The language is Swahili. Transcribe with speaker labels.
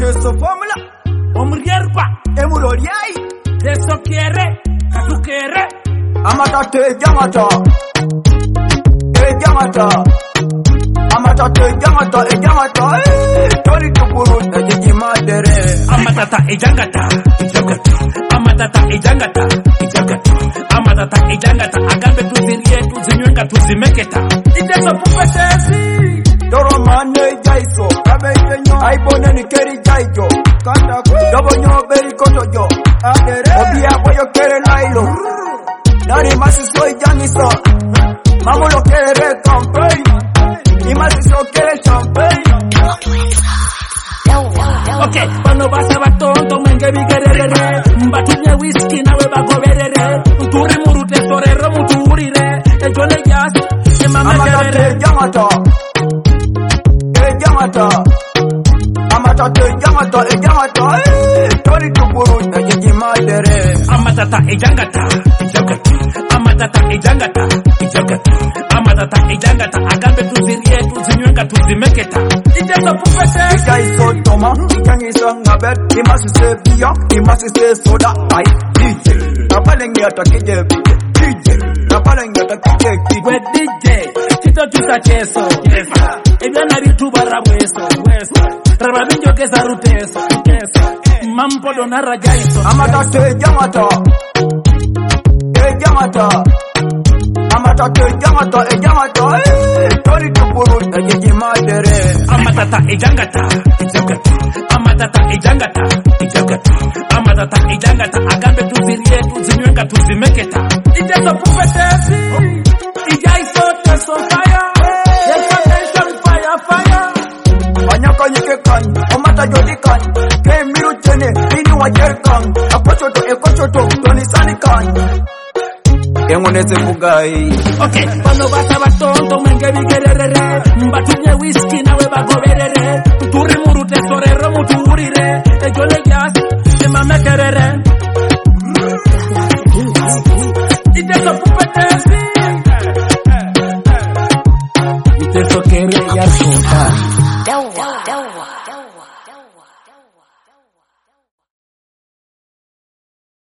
Speaker 1: Teso formula
Speaker 2: omurierpa
Speaker 1: emuloriai
Speaker 2: teso quiere katukere
Speaker 1: amata te jamata amata te jamata tori tukuru ejiji madere
Speaker 2: amatata ejangata amatata ejangata amatata ejangata agambe tuzirie tuzinywenga tuzimeketa iteso pupetesi
Speaker 1: Doro mane jaiso abeyenyo aibone ni keri jaijo kanda dobonyo beri kotojo obia boyo kere lailo nari masiso ijaniso mamulo kere campaign imasiso kere champagne.
Speaker 2: Okay, bano basa batonto mwenge bigerere mbatumye whisky nawe bagoberere uturi murute sorero muturire ejone jazz emama gerere
Speaker 1: jamata tori tukuru ejiji madere
Speaker 2: amatata ejangata amatata ejangata agambe tuzirie tuzinywenga tuzimeketa iteso pupete
Speaker 1: jaiso toma ikangisa ngabet imasise bia imasise soda ai DJ nabalengi atakije DJ nabalengi atakije
Speaker 2: we DJ kito tusacheso ebyana bitubara bweso rababinjo kesa ruteso mampo donara jaiso
Speaker 1: amata te jamata tori tukuru ejiji madere
Speaker 2: amatata ejangata agambe tuzirie tuzinywenga tuzimeketa iteso pupetesi ijaiso teso fire fire
Speaker 1: anyaka yike kan omata jodi kan ke miru tene ini wajer kan akochoto ekochoto toni sani kan engoneze fugai.
Speaker 2: Okay, bano basa batonto mwenge bigerere mbatumye whisky nawe bagoberere turi murute sorero muturire ejone jazz emama kerere iteso pupetesi iteso kere ya sota